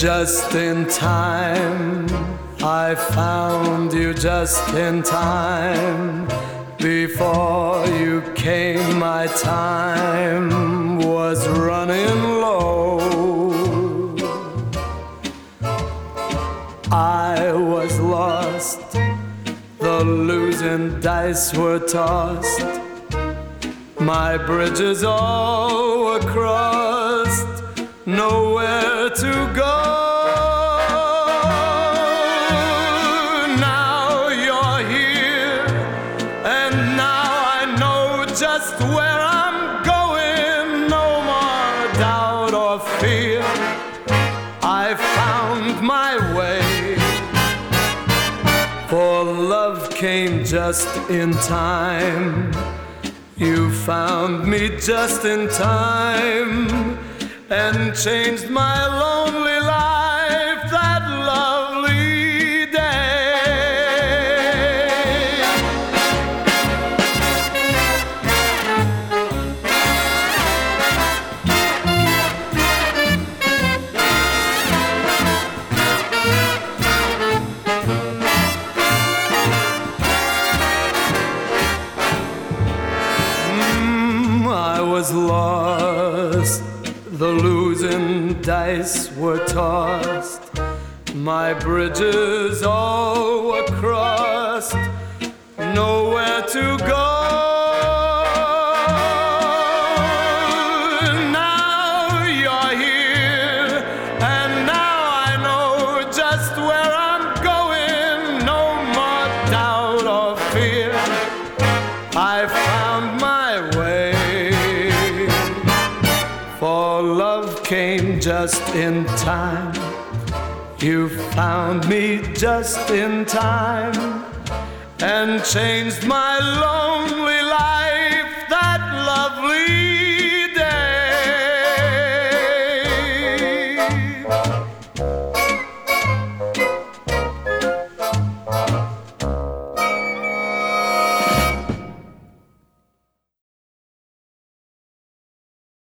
Just in time, I found you just in time. Before you came, my time was running low. I was lost, the losing dice were tossed. My bridges all were crossed, nowhere to go. Now you're here, and now I know just where I'm going. No more doubt or fear, I found my way. For love came just in time. You found me just in time and changed my lonely life that lovely day. I was lost, the losing dice were tossed. My bridges all were crossed, nowhere to go. Now you're here, and now I know just where I'm going. No more doubt or fear, I found my way. For love came just in time. You found me just in time and changed my lonely